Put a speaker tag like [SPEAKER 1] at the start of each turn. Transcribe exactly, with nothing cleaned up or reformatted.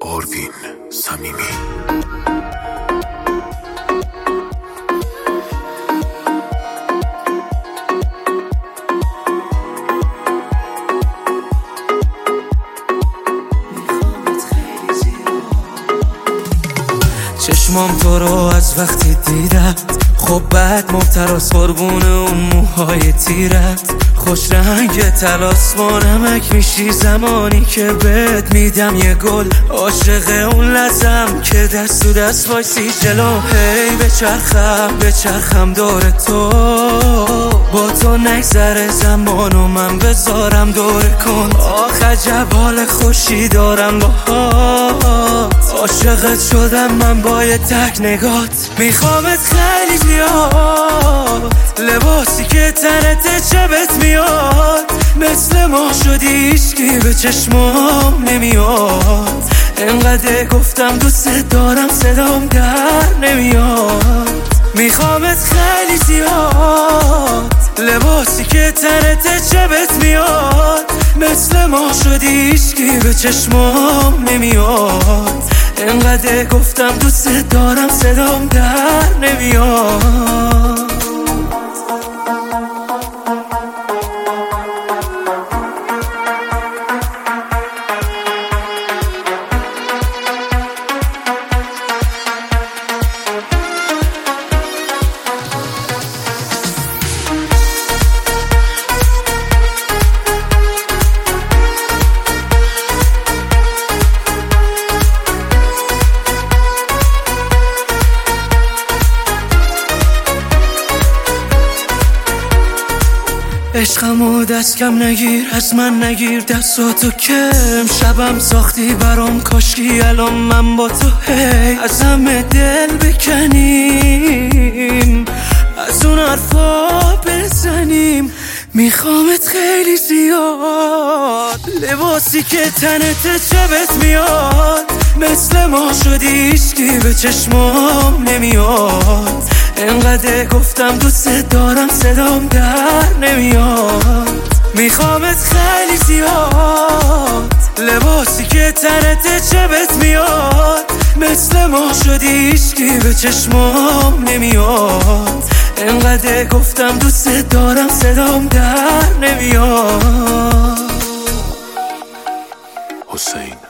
[SPEAKER 1] آروین صمیمی.
[SPEAKER 2] چشمام تو رو از وقتی دیدم خب بعد مبتراس قربون اون موهای تیرت، خوش رنگ تلاس با نمک میشی زمانی که بهت میدم یه گل، عاشق اون لحظم که دست تو دست وایسی جلو، هی بچرخم بچرخم دور تو، با تو نگذره زمان و من بذارم دور کن، آخ عجب حال خوشی دارم باهات، عاشقت شدم من با یه تک نگات، میخوامت خیلی زیاد، لباسی که تنت شبت میاد، مثل ما شدی هیچکی به چشمام نمیاد، انقدر گفتم دوست دارم صدام در نمیاد، میخوامت خیلی زیاد، لباسی که تنت شبت میاد، مثل ما شدی هیچکی به چشمام نمیاد، انقدر گفتم دوست دارم صدام در نمیاد. عشقمو دست کم نگیر از من نگیر دستاتو کم، شبم ساختی برام کاشکی الان من با تو هی از همه دل بکنیم، از اون حرفا بزنیم، میخوامت خیلی زیاد، لباسی که تنت شبت میاد، مثل ما شدی هیچکی به چشمام نمیاد، انقدر گفتم دوست دارم صدام در نمیاد، میخوامت خیلی زیاد، لباسی که تنت شبت میاد، مثل ما شدی هیچکی به چشمام نمیاد، انقدر گفتم دوست دارم صدام در نمیاد.
[SPEAKER 1] حسین